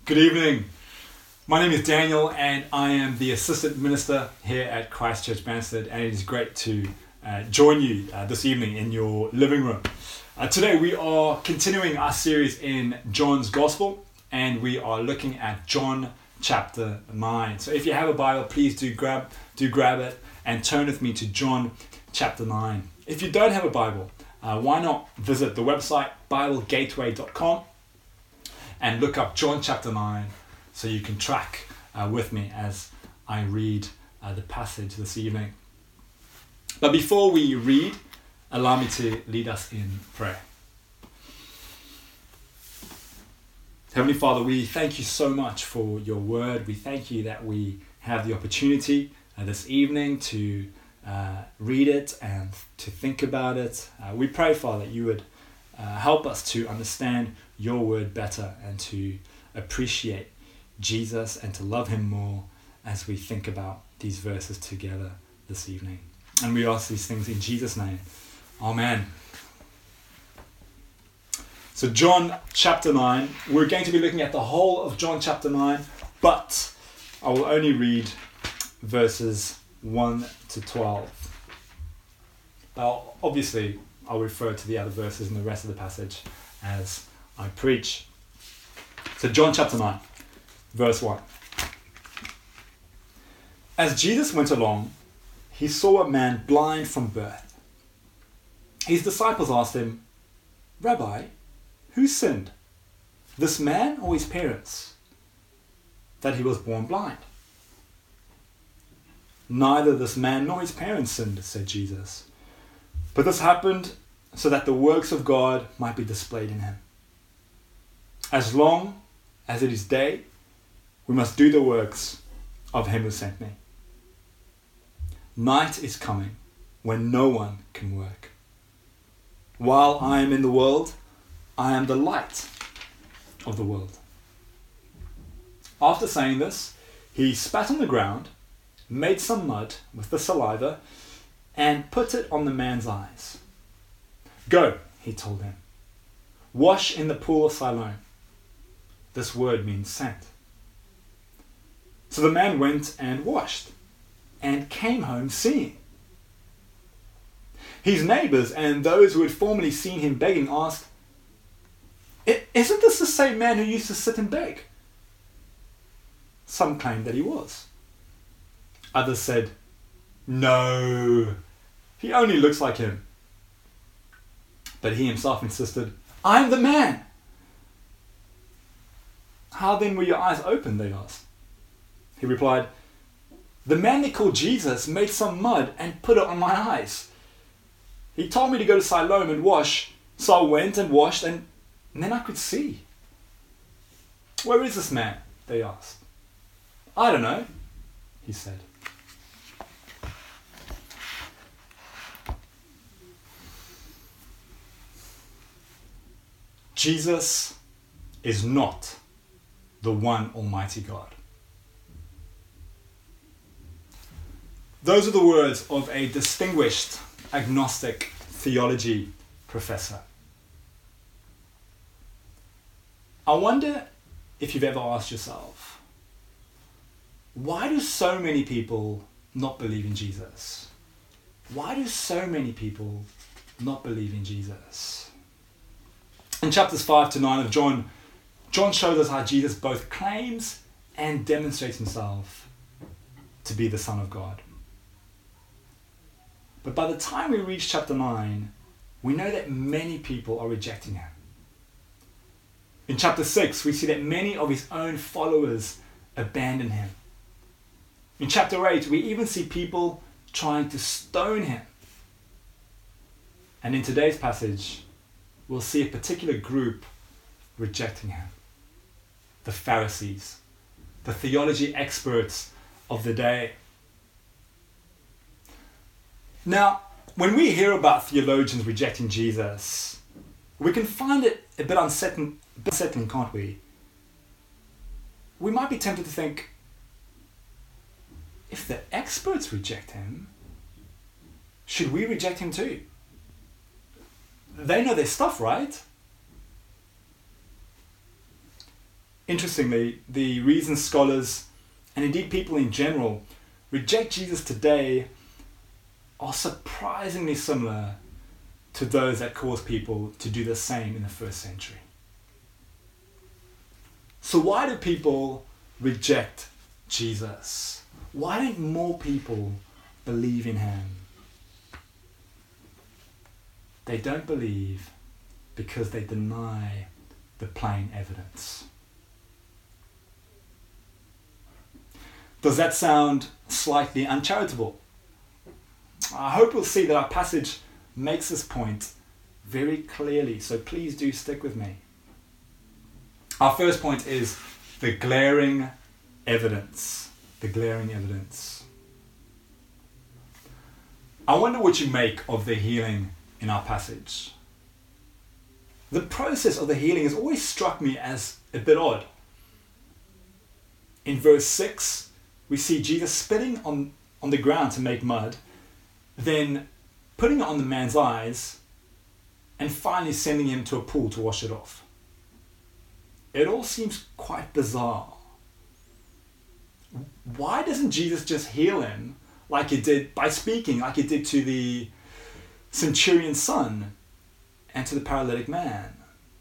Good evening. My name is Daniel and I am the Assistant Minister here at Christchurch Banstead, and it is great to join you this evening in your living room. Today we are continuing our series in John's Gospel, and we are looking at John chapter 9. So if you have a Bible, please do grab it and turn with me to John chapter 9. If you don't have a Bible, why not visit the website biblegateway.com and look up John chapter 9 so you can track with me as I read the passage this evening. But before we read, allow me to lead us in prayer. Heavenly Father, we thank you so much for your word. We thank you that we have the opportunity this evening to read it and to think about it. We pray, Father, that you would help us to understand your word better and to appreciate Jesus and to love him more as we think about these verses together this evening. And we ask these things in Jesus' name. Amen. So John chapter 9, we're going to be looking at the whole of John chapter 9, but I will only read verses 1 to 12. But obviously, I'll refer to the other verses in the rest of the passage as I preach. So John chapter 9, verse 1. As Jesus went along, he saw a man blind from birth. His disciples asked him, "Rabbi, who sinned, this man or his parents, that he was born blind?" "Neither this man nor his parents sinned," said Jesus. "But this happened so that the works of God might be displayed in him. As long as it is day, we must do the works of him who sent me. Night is coming when no one can work. While I am in the world, I am the light of the world." After saying this, he spat on the ground, made some mud with the saliva, and put it on the man's eyes. "Go," he told him, "wash in the pool of Siloam." This word means sent. So the man went and washed, and came home seeing. His neighbors and those who had formerly seen him begging asked, "Isn't this the same man who used to sit and beg?" Some claimed that he was. Others said, "No, he only looks like him." But he himself insisted, "I am the man." "How then were your eyes opened?" they asked. He replied, "The man they called Jesus made some mud and put it on my eyes. He told me to go to Siloam and wash, so I went and washed, and then I could see." "Where is this man?" they asked. "I don't know," he said. Jesus is not the one Almighty God. Those are the words of a distinguished agnostic theology professor. I wonder if you've ever asked yourself, why do so many people not believe in Jesus? Why do so many people not believe in Jesus? In chapters 5 to 9 of John shows us how Jesus both claims and demonstrates himself to be the Son of God. But by the time we reach chapter 9, we know that many people are rejecting him. In chapter 6, we see that many of his own followers abandon him. In chapter 8, we even see people trying to stone him. And in today's passage, we'll see a particular group rejecting him. The Pharisees, the theology experts of the day. Now, when we hear about theologians rejecting Jesus, we can find it a bit unsettling, can't we? We might be tempted to think, if the experts reject him, should we reject him too? They know their stuff, right? Interestingly, the reason scholars, and indeed people in general, reject Jesus today are surprisingly similar to those that caused people to do the same in the first century. So why do people reject Jesus? Why don't more people believe in him? They don't believe because they deny the plain evidence. Does that sound slightly uncharitable? I hope you'll see that our passage makes this point very clearly, so please do stick with me. Our first point is the glaring evidence. The glaring evidence. I wonder what you make of the healing in our passage. The process of the healing has always struck me as a bit odd. In verse 6, we see Jesus spitting on the ground to make mud, then putting it on the man's eyes, and finally sending him to a pool to wash it off. It all seems quite bizarre. Why doesn't Jesus just heal him like he did by speaking, like he did to the centurion's son and to the paralytic man?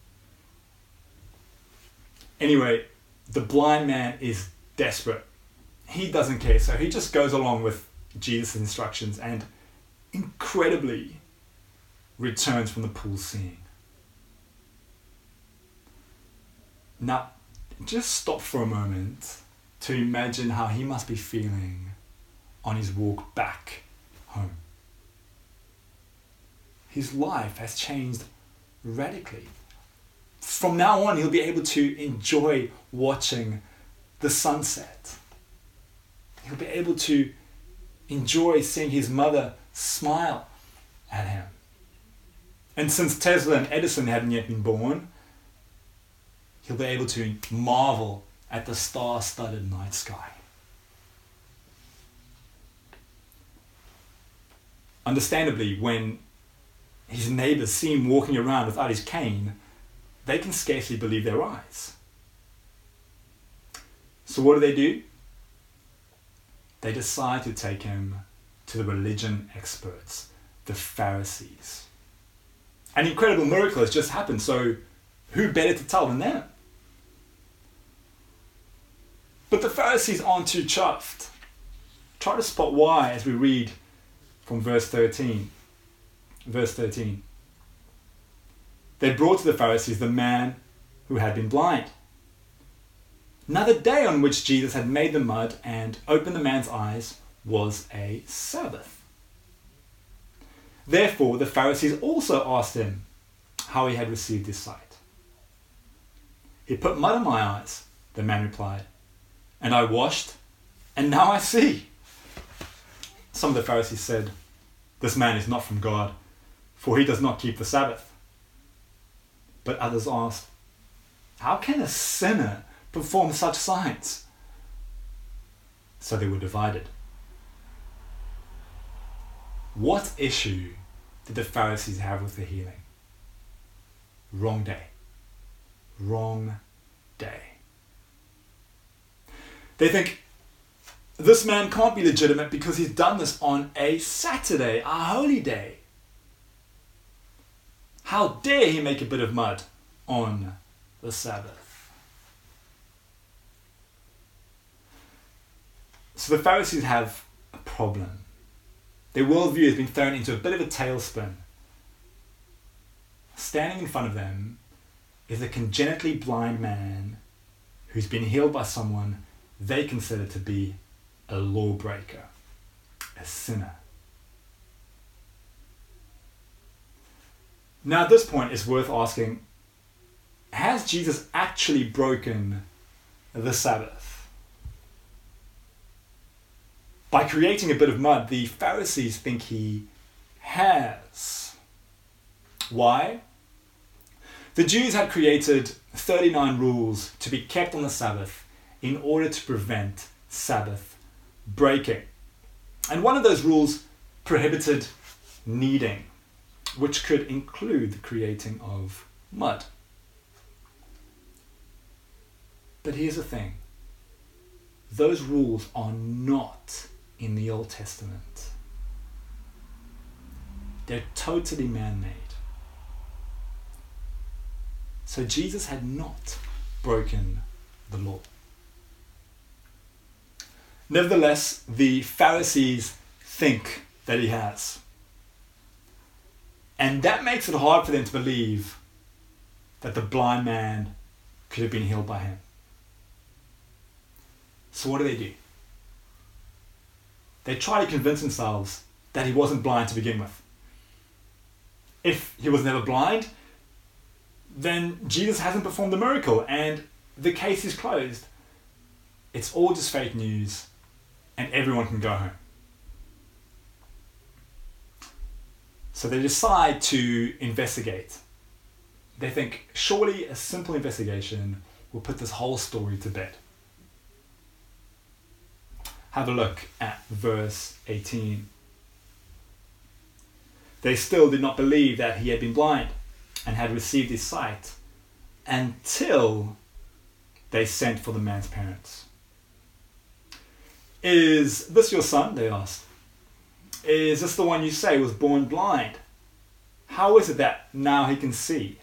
Anyway, the blind man is desperate. He doesn't care, so he just goes along with Jesus' instructions and incredibly returns from the pool seeing. Now, just stop for a moment to imagine how he must be feeling on his walk back home. His life has changed radically. From now on, he'll be able to enjoy watching the sunset. He'll be able to enjoy seeing his mother smile at him. And since Tesla and Edison hadn't yet been born, he'll be able to marvel at the star-studded night sky. Understandably, when his neighbors see him walking around without his cane, they can scarcely believe their eyes. So what do? They decide to take him to the religion experts, the Pharisees. An incredible miracle has just happened, so who better to tell than them? But the Pharisees aren't too chuffed. Try to spot why as we read from verse 13. Verse 13. They brought to the Pharisees the man who had been blind. Now the day on which Jesus had made the mud and opened the man's eyes was a Sabbath. Therefore the Pharisees also asked him how he had received his sight. He put mud in my eyes, the man replied, and I washed, and now I see. Some of the Pharisees said, this man is not from God, for he does not keep the Sabbath. But others asked, how can a sinner perform such signs? So they were divided. What issue did the Pharisees have with the healing? Wrong day. Wrong day. They think this man can't be legitimate because he's done this on a Saturday, a holy day. How dare he make a bit of mud on the Sabbath? So the Pharisees have a problem. Their worldview has been thrown into a bit of a tailspin. Standing in front of them is a congenitally blind man who's been healed by someone they consider to be a lawbreaker, a sinner. Now at this point it's worth asking, has Jesus actually broken the Sabbath? By creating a bit of mud, the Pharisees think he has. Why? The Jews had created 39 rules to be kept on the Sabbath in order to prevent Sabbath breaking. And one of those rules prohibited kneading, which could include the creating of mud. But here's the thing. Those rules are not in the Old Testament. They're totally man-made. So Jesus had not broken the law. Nevertheless, the Pharisees think that he has. And that makes it hard for them to believe that the blind man could have been healed by him. So what do? They try to convince themselves that he wasn't blind to begin with. If he was never blind, then Jesus hasn't performed the miracle and the case is closed. It's all just fake news and everyone can go home. So they decide to investigate. They think surely a simple investigation will put this whole story to bed. Have a look at verse 18. They still did not believe that he had been blind and had received his sight until they sent for the man's parents. Is this your son? They asked. Is this the one you say was born blind? How is it that now he can see?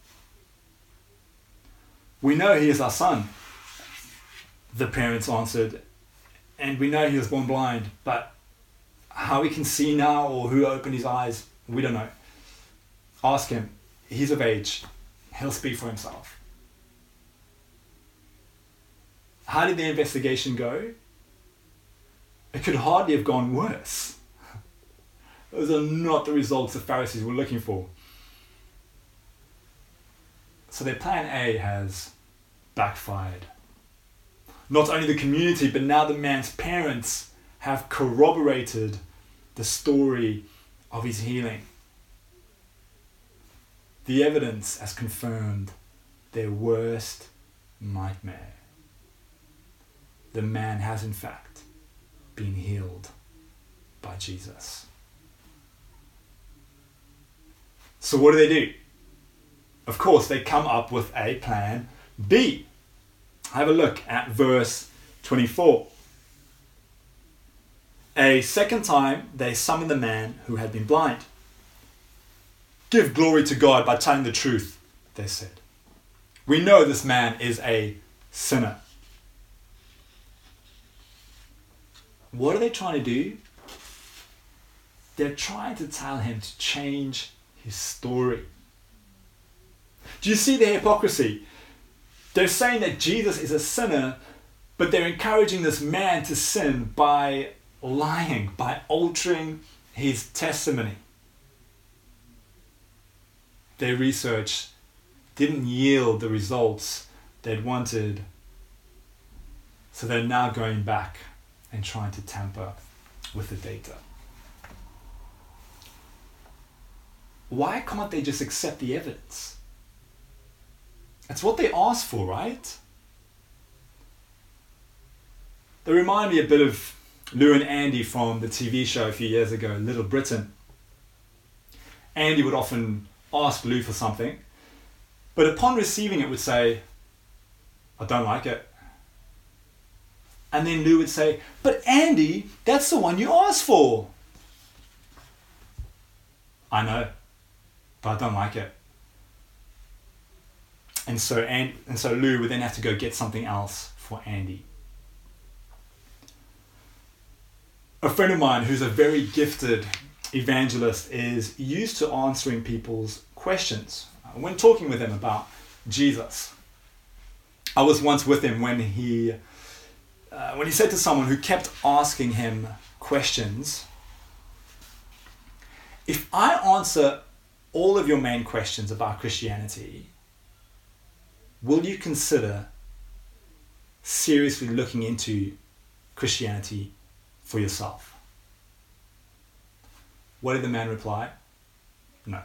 We know he is our son, the parents answered, and we know he was born blind, but how he can see now or who opened his eyes, we don't know. Ask him. He's of age. He'll speak for himself. How did the investigation go? It could hardly have gone worse. Those are not the results the Pharisees were looking for. So their plan A has backfired. Not only the community, but now the man's parents have corroborated the story of his healing. The evidence has confirmed their worst nightmare. The man has in fact been healed by Jesus. So what do? Of course, they come up with a plan B. Have a look at verse 24. A second time, they summoned the man who had been blind. Give glory to God by telling the truth, they said. We know this man is a sinner. What are they trying to do? They're trying to tell him to change his story. Do you see the hypocrisy? They're saying that Jesus is a sinner, but they're encouraging this man to sin by lying, by altering his testimony. Their research didn't yield the results they'd wanted, so they're now going back and trying to tamper with the data. Why can't they just accept the evidence? That's what they asked for, right? They remind me a bit of Lou and Andy from the TV show a few years ago, Little Britain. Andy would often ask Lou for something, but upon receiving it would say, I don't like it. And then Lou would say, but Andy, that's the one you asked for. I know, but I don't like it. And so Lou would then have to go get something else for Andy. A friend of mine who's a very gifted evangelist is used to answering people's questions when talking with them about Jesus. I was once with him when he said to someone who kept asking him questions, if I answer all of your main questions about Christianity, will you consider seriously looking into Christianity for yourself? What did the man reply? No.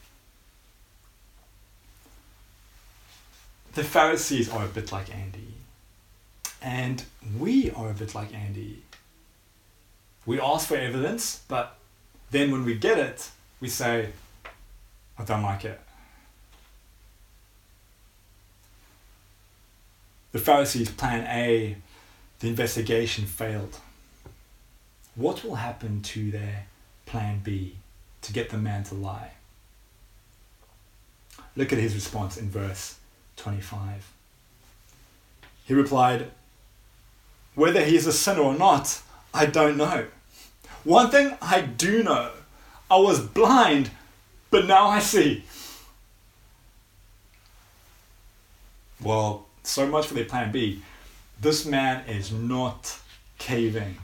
The Pharisees are a bit like Andy. And we are a bit like Andy. We ask for evidence, but then when we get it, we say, I don't like it. The Pharisees' plan A, the investigation failed. What will happen to their plan B to get the man to lie? Look at his response in verse 25. He replied, "Whether he is a sinner or not, I don't know. One thing I do know, I was blind, but now I see." Well, so much for their plan B. This man is not caving.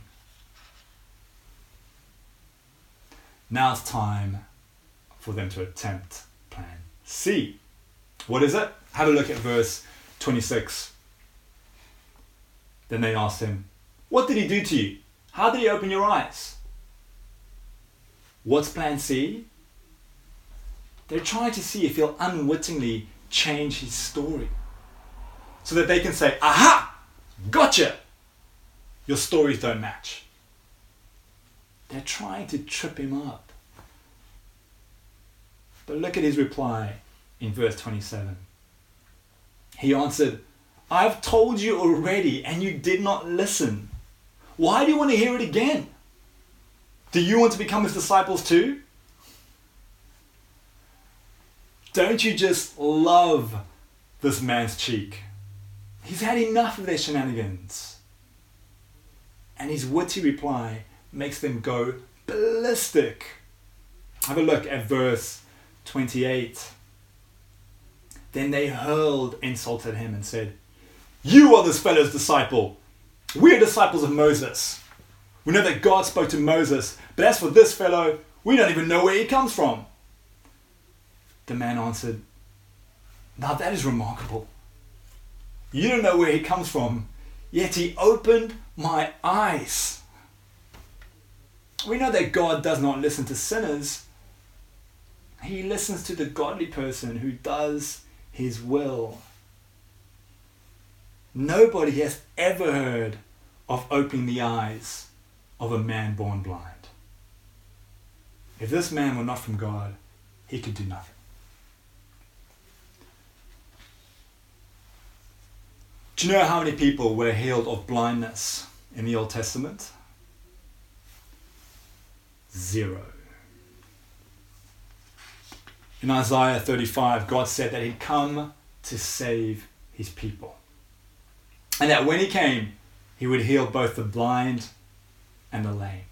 Now it's time for them to attempt plan C. What is it? Have a look at verse 26. Then they asked him, "What did he do to you? How did he open your eyes?" What's plan C? They're trying to see if he'll unwittingly change his story so that they can say, "Aha! Gotcha! Your stories don't match." They're trying to trip him up. But look at his reply in verse 27. He answered, "I've told you already and you did not listen. Why do you want to hear it again? Do you want to become his disciples too?" Don't you just love this man's cheek? He's had enough of their shenanigans. And his witty reply makes them go ballistic. Have a look at verse 28. Then they hurled insults at him and said, "You are this fellow's disciple. We are disciples of Moses. We know that God spoke to Moses, but as for this fellow, we don't even know where he comes from." The man answered, "Now that is remarkable. You don't know where he comes from, yet he opened my eyes. We know that God does not listen to sinners. He listens to the godly person who does his will." Nobody has ever heard of opening the eyes of a man born blind. If this man were not from God, he could do nothing. Do you know how many people were healed of blindness in the Old Testament? 0. In Isaiah 35, God said that he'd come to save his people. And that when he came, he would heal both the blind and the lame.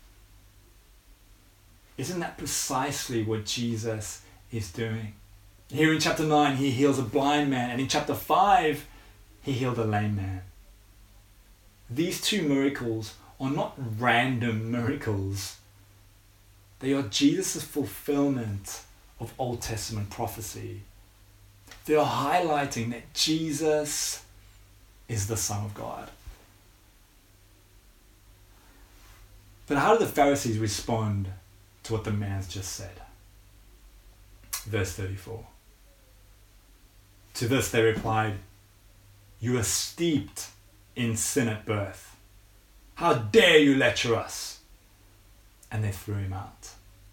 Isn't that precisely what Jesus is doing? Here in chapter 9, he heals a blind man. And in chapter 5, he healed a lame man. These two miracles are not random miracles. They are Jesus' fulfillment of Old Testament prophecy. They are highlighting that Jesus is the Son of God. But how do the Pharisees respond to what the man's just said? Verse 34. To this they replied, "You are steeped in sin at birth. How dare you lecture us?" And they threw him out.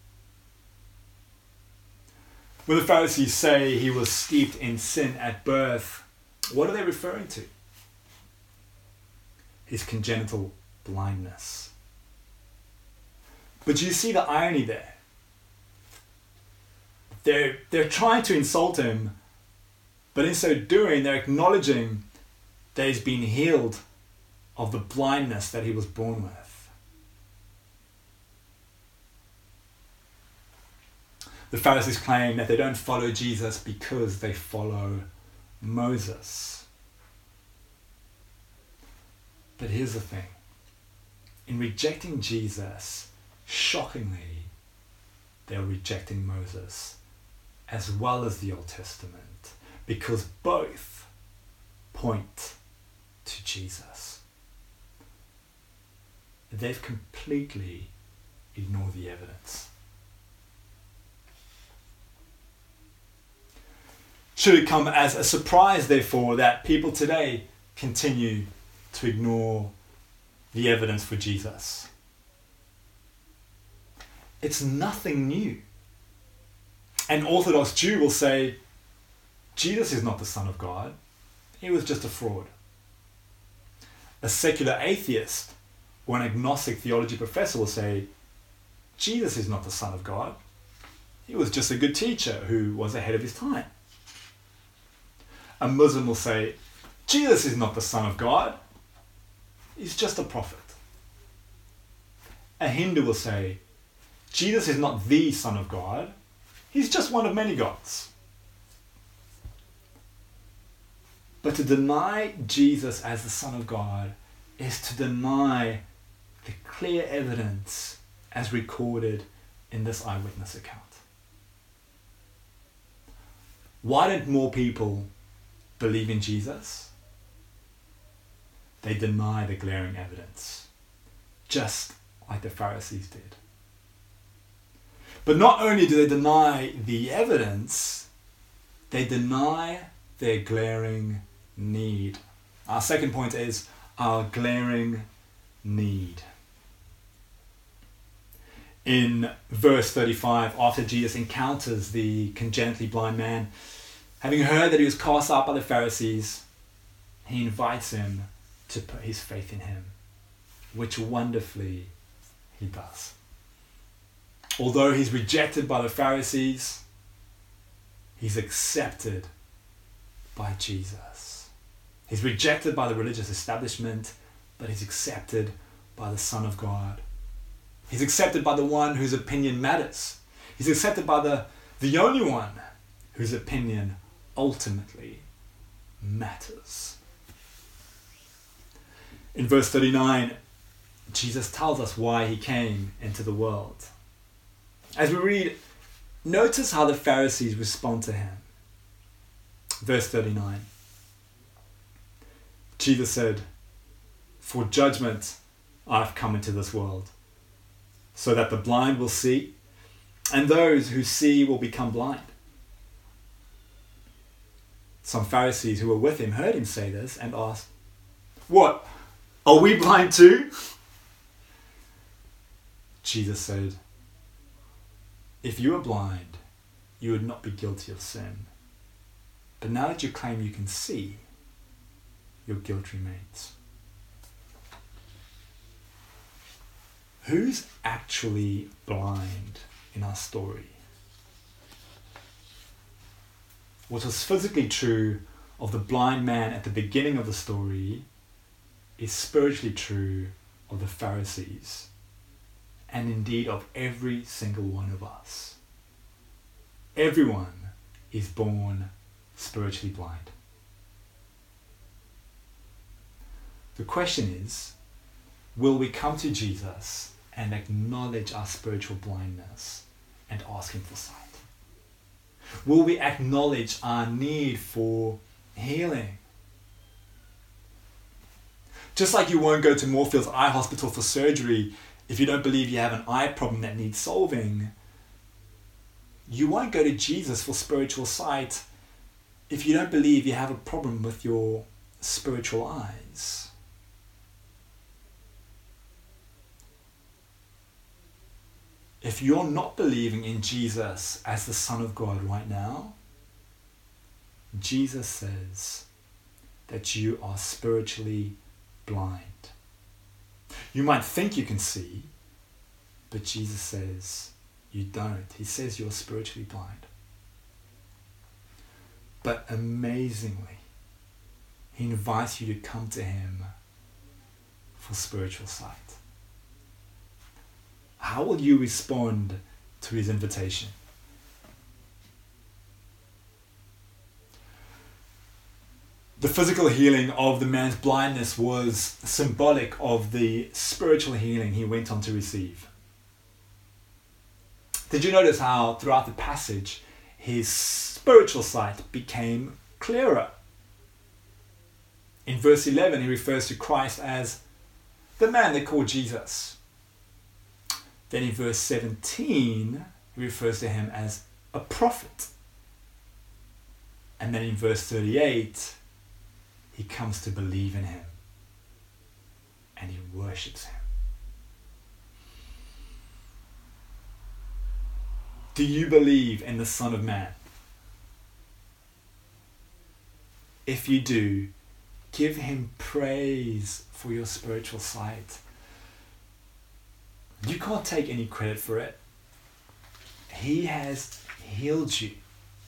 When the Pharisees say he was steeped in sin at birth, what are they referring to? His congenital blindness. But you see the irony there. They're trying to insult him, but in so doing, they're acknowledging that he's been healed of the blindness that he was born with. The Pharisees claim that they don't follow Jesus because they follow Moses. But here's the thing. In rejecting Jesus, shockingly, they're rejecting Moses as well as the Old Testament, because both point to Jesus. They've completely ignored the evidence. Should it come as a surprise, therefore, that people today continue to ignore the evidence for Jesus? It's nothing new. An Orthodox Jew will say, Jesus is not the Son of God. He was just a fraud. A secular atheist or an agnostic theology professor will say, Jesus is not the Son of God. He was just a good teacher who was ahead of his time. A Muslim will say, Jesus is not the Son of God. He's just a prophet. A Hindu will say, Jesus is not the Son of God. He's just one of many gods. But to deny Jesus as the Son of God is to deny the clear evidence as recorded in this eyewitness account. Why don't more people believe in Jesus? They deny the glaring evidence, just like the Pharisees did. But not only do they deny the evidence, they deny their glaring need. Our second point is our glaring need. In verse 35, after Jesus encounters the congenitally blind man, having heard that he was cast out by the Pharisees, he invites him to put his faith in him, which wonderfully he does. Although he's rejected by the Pharisees, he's accepted by Jesus. He's rejected by the religious establishment, but he's accepted by the Son of God. He's accepted by the one whose opinion matters. He's accepted by the only one whose opinion ultimately matters. In verse 39, Jesus tells us why he came into the world. As we read, notice how the Pharisees respond to him. Verse 39. Jesus said, "For judgment I've come into this world, so that the blind will see, and those who see will become blind." Some Pharisees who were with him heard him say this and asked, "What? Are we blind too?" Jesus said, "If you were blind, you would not be guilty of sin. But now that you claim you can see, your guilt remains." Who's actually blind in our story? What was physically true of the blind man at the beginning of the story is spiritually true of the Pharisees, and indeed of every single one of us. Everyone is born spiritually blind. The question is, will we come to Jesus and acknowledge our spiritual blindness and ask him for sight? Will we acknowledge our need for healing? Just like you won't go to Moorfields Eye Hospital for surgery if you don't believe you have an eye problem that needs solving, you won't go to Jesus for spiritual sight if you don't believe you have a problem with your spiritual eyes. If you're not believing in Jesus as the Son of God right now, Jesus says that you are spiritually blind. You might think you can see, but Jesus says you don't. He says you're spiritually blind. But amazingly, he invites you to come to him for spiritual sight. How will you respond to his invitation? The physical healing of the man's blindness was symbolic of the spiritual healing he went on to receive. Did you notice how throughout the passage his spiritual sight became clearer? In verse 11 he refers to Christ as the man they call Jesus. Then in verse 17 he refers to him as a prophet. And then in verse 38 he comes to believe in him and he worships him. Do you believe in the Son of Man? If you do Give him praise for your spiritual sight. You can't take any credit for it. He has healed you.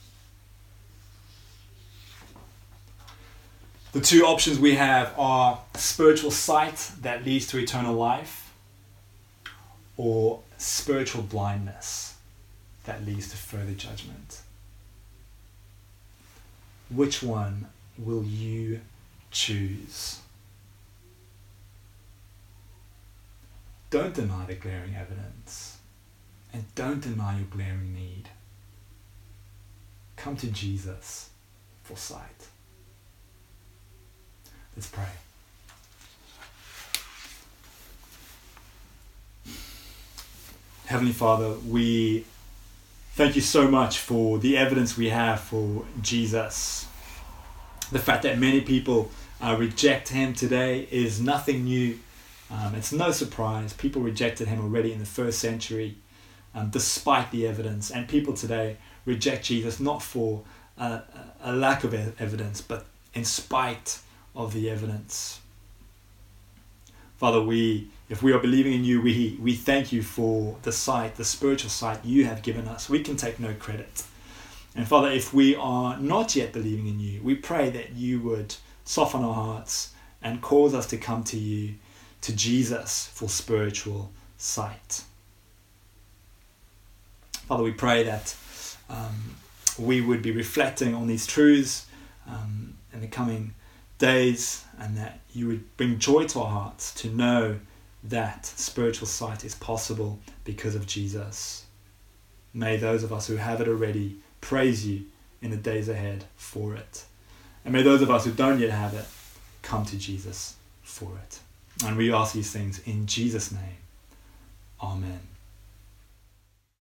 The two options we have are spiritual sight that leads to eternal life, or spiritual blindness that leads to further judgment. Which one will you choose? Don't deny the glaring evidence, and don't deny your glaring need. Come to Jesus for sight. Let's pray. Heavenly Father, we thank you so much for the evidence we have for Jesus. The fact that many people reject him today is nothing new. It's no surprise. People rejected him already in the first century, despite the evidence. And people today reject Jesus not for a lack of evidence, but in spite of the evidence. Father, if we are believing in you, we thank you for the sight, the spiritual sight you have given us. We can take no credit. And Father, if we are not yet believing in you, we pray that you would soften our hearts and cause us to come to you, to Jesus, for spiritual sight. Father, we pray that we would be reflecting on these truths in the coming days, and that you would bring joy to our hearts to know that spiritual sight is possible because of Jesus. May those of us who have it already praise you in the days ahead for it. And may those of us who don't yet have it come to Jesus for it. And we ask these things in Jesus' name. Amen.